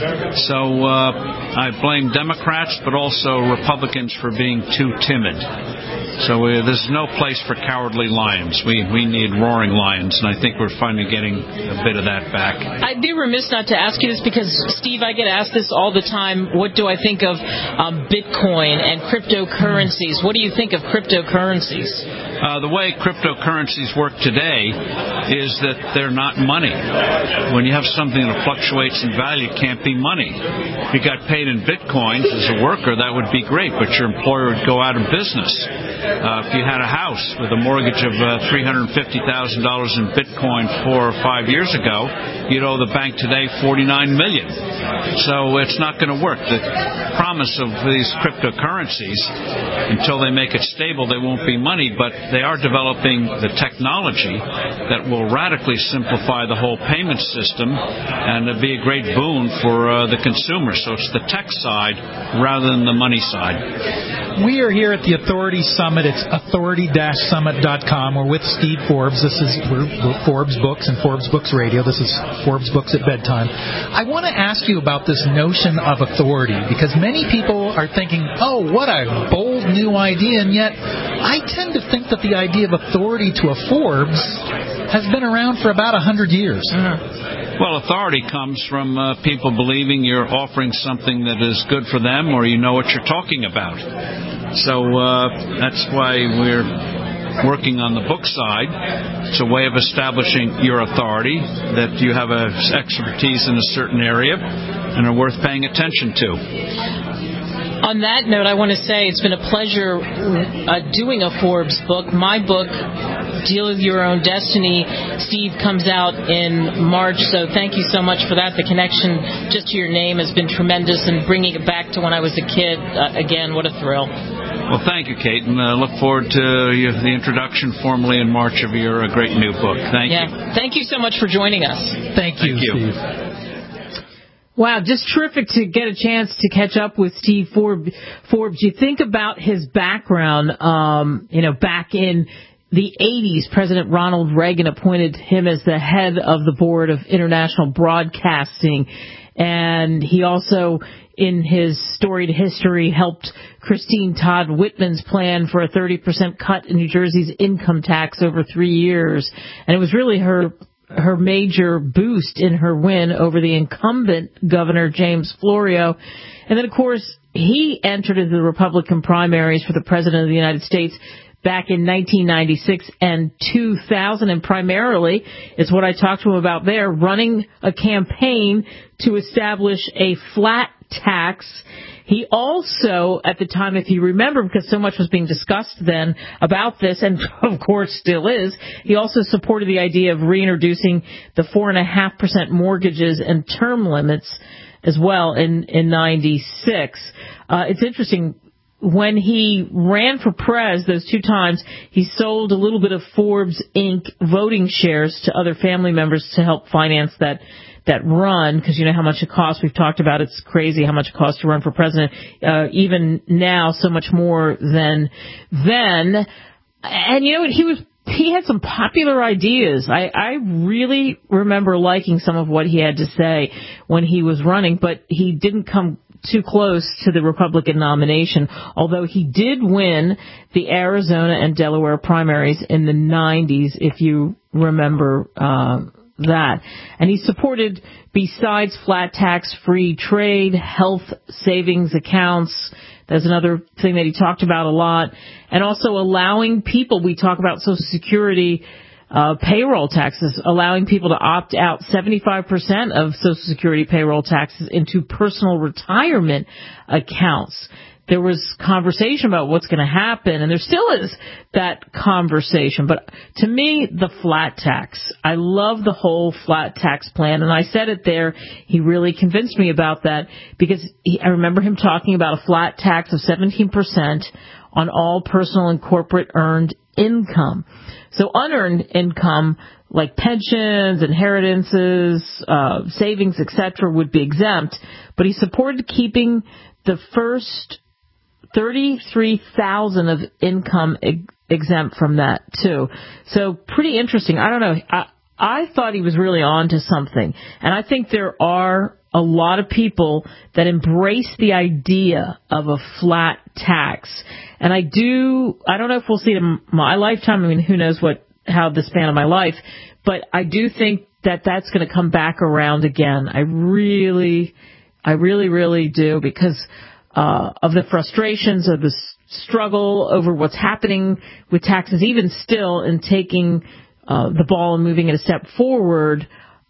So uh, I blame Democrats, but also Republicans for being too timid. So uh, there's no place for cowardly lions. We we need roaring lions, and I think we're finally getting a bit of that back. I'd be remiss not to ask you this because, Steve, I get asked this all the time. What do I think of um, Bitcoin and cryptocurrencies? What do you think of cryptocurrencies? Uh, the way cryptocurrencies work today is that they're not money. When you have something that fluctuates in value, it can't be money. If you got paid in Bitcoins as a worker, that would be great, but your employer would go out of business. Uh, if you had a house with a mortgage of uh, three hundred fifty thousand dollars in Bitcoin four or five years ago, you'd owe the bank today forty-nine million dollars. So it's not going to work. The promise of these cryptocurrencies, until they make it stable, they won't be money, but they are developing the technology that will radically simplify the whole payment system and uh, be a great boon for uh, the consumer. So it's the tech side rather than the money side. We are here at the Authority Summit. It's authority dash summit dot com. We're with Steve Forbes. This is we're, we're Forbes Books and Forbes Books Radio. This is Forbes Books at Bedtime. I want to ask you about this notion of authority, because many people are thinking, oh, what a bold new idea, and yet I tend to think that the idea of authority to a Forbes has been around for about one hundred years. Uh-huh. Well, authority comes from uh, people believing you're offering something that is good for them or you know what you're talking about. So uh, that's why we're working on the book side. It's a way of establishing your authority, that you have a expertise in a certain area and are worth paying attention to. On that note, I want to say it's been a pleasure uh, doing a Forbes book. My book, Deal with Your Own Destiny, Steve, comes out in March, so thank you so much for that. The connection just to your name has been tremendous, and bringing it back to when I was a kid, uh, again, what a thrill. Well, thank you, Kate, and uh, look forward to uh, the introduction formally in March of your uh, great new book. Thank yeah. you. Thank you so much for joining us. Thank you, thank you. Steve. Wow, just terrific to get a chance to catch up with Steve Forbes. Forbes, you think about his background, um, you know, back in the eighties, President Ronald Reagan appointed him as the head of the board of international broadcasting. And he also, in his storied history, helped Christine Todd Whitman's plan for a thirty percent cut in New Jersey's income tax over three years. And it was really her her major boost in her win over the incumbent Governor James Florio. And then, of course, he entered into the Republican primaries for the President of the United States back in nineteen ninety-six and two thousand, and primarily, it's what I talked to him about there, running a campaign to establish a flat tax. He also, at the time, if you remember, because so much was being discussed then about this, and of course still is, he also supported the idea of reintroducing the four point five percent mortgages and term limits as well in, in ninety-six. Uh, it's interesting. When he ran for prez those two times, he sold a little bit of Forbes Incorporated voting shares to other family members to help finance that that run, because you know how much it costs. We've talked about it's crazy how much it costs to run for president. Uh, even now, so much more than then. And you know what? He was he had some popular ideas. I, I really remember liking some of what he had to say when he was running, but he didn't come too close to the Republican nomination, although he did win the Arizona and Delaware primaries in the nineties, if you remember uh, that. And he supported, besides flat tax-free trade, health savings accounts. That's another thing that he talked about a lot. And also allowing people, we talk about Social Security Uh, payroll taxes, allowing people to opt out seventy-five percent of Social Security payroll taxes into personal retirement accounts. There was conversation about what's going to happen, and there still is that conversation. But to me, the flat tax, I love the whole flat tax plan, and I said it there. He really convinced me about that because he, I remember him talking about a flat tax of seventeen percent on all personal and corporate earned income. So unearned income, like pensions, inheritances, uh, savings, et cetera, would be exempt. But he supported keeping the first thirty-three thousand dollars of income ex- exempt from that, too. So pretty interesting. I don't know. I, I thought he was really on to something. And I think there are a lot of people that embrace the idea of a flat tax. And I do, I don't know if we'll see it in my lifetime. I mean, who knows what, how the span of my life, but I do think that that's going to come back around again. I really, I really, really do, because uh, of the frustrations of the struggle over what's happening with taxes, even still in taking uh, the ball and moving it a step forward.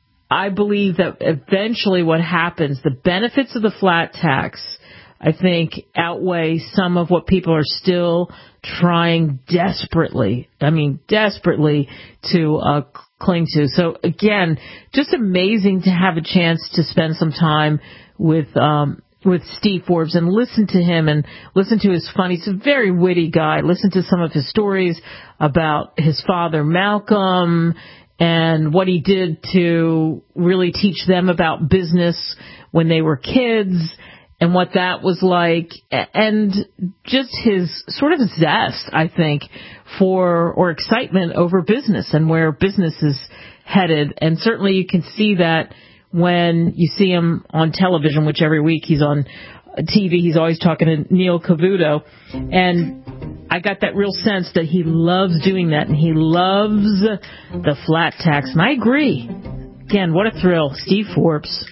I believe that eventually what happens, the benefits of the flat tax, I think, outweigh some of what people are still trying desperately, I mean, desperately to uh, cling to. So, again, just amazing to have a chance to spend some time with um, with Steve Forbes and listen to him and listen to his fun. He's a very witty guy. Listen to some of his stories about his father, Malcolm, and what he did to really teach them about business when they were kids and what that was like, and just his sort of zest, I think, for, or excitement over business and where business is headed. And certainly you can see that when you see him on television, which every week he's on T V, he's always talking to Neil Cavuto. And I got that real sense that he loves doing that, and he loves the flat tax. And I agree. Again, what a thrill. Steve Forbes.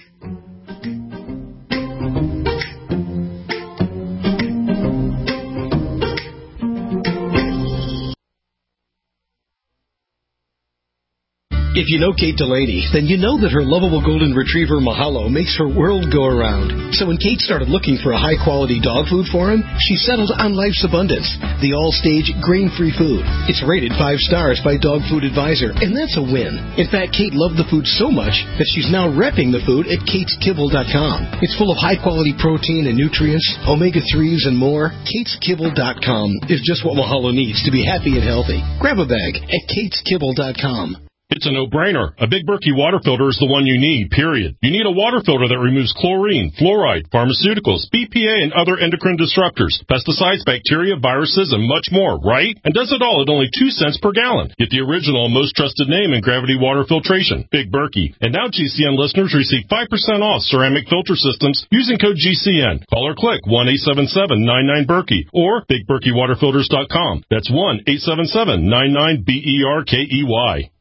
If you know Kate Delaney, then you know that her lovable golden retriever Mahalo makes her world go around. So when Kate started looking for a high-quality dog food for him, she settled on Life's Abundance, the all-stage grain-free food. It's rated five stars by Dog Food Advisor, and that's a win. In fact, Kate loved the food so much that she's now repping the food at kates kibble dot com. It's full of high-quality protein and nutrients, omega threes, and more. kates kibble dot com is just what Mahalo needs to be happy and healthy. Grab a bag at kates kibble dot com. It's a no-brainer. A Big Berkey water filter is the one you need, period. You need a water filter that removes chlorine, fluoride, pharmaceuticals, B P A, and other endocrine disruptors, pesticides, bacteria, viruses, and much more, right? And does it all at only two cents per gallon. Get the original and most trusted name in gravity water filtration, Big Berkey. And now G C N listeners receive five percent off ceramic filter systems using code G C N. Call or click one eight seven seven nine nine Berkey or big berkey water filters dot com. That's one eight seven seven nine nine B E R K E Y.